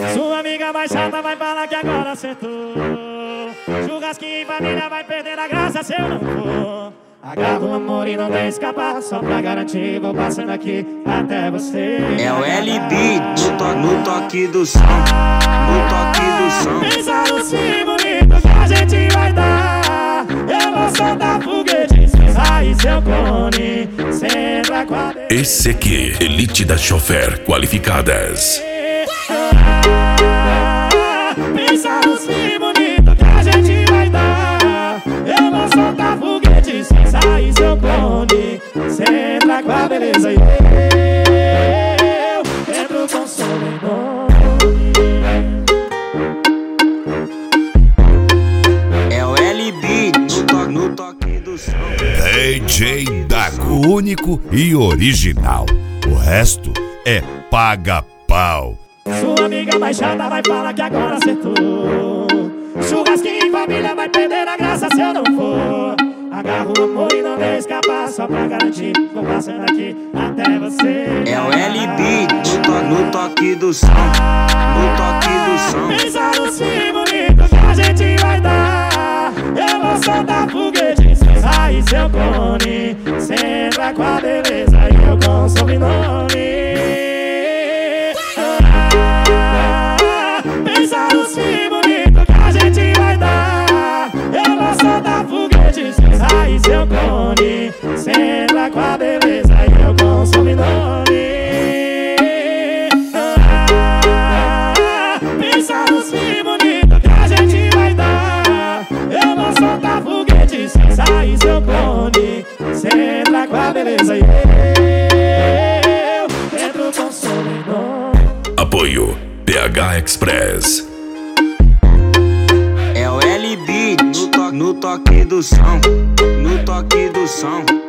Sua amiga mais chata vai falar que agora acertou. Churrasquinho em família vai perder a graça se eu não for. Agarra o amor e não deixa escapar. Só pra garantir, vou passando aqui até você. É o L-Beat, no toque do som. No toque do som. Pensa no sim bonito que a gente vai dar. Eu vou soltar foguete, aí seu clone. Sempre com a... Esse aqui, Elite das Chofer Qualificadas. Pensa no sim bonito que a gente vai dar. Eu vou soltar foguete, sem sair seu clone. Cê entra com a beleza e eu entro com sobrenome. É o L-Beat, no toque do som. DJ Dago, único e original. O resto é paga-pau. Sua amiga mais chata vai falar que agora acertou. Churrasquinho em família vai perder a graça se eu não for. Agarra o amor e não deixa escapar. Só pra garantir, vou passando aqui até você. É o L-Beat, no toque do som. No toque do som. Pensa no sim bonito que a gente vai dar. Eu vou soltar foguete, aí seu clone. Cê entra com a beleza e eu com sobrenome. Pensa no sim bonito que a gente vai dar. Eu vou soltar foguete, aí seu clone. Cê entra com a beleza e eu com sobrenome. Pensa no sim bonito que a gente vai dar. Eu vou soltar foguete, aí seu clone. Cê entra com a beleza e eu entro com sobrenome. Apoio PH Express. É o L-Beat, no toque do som. No toque do som.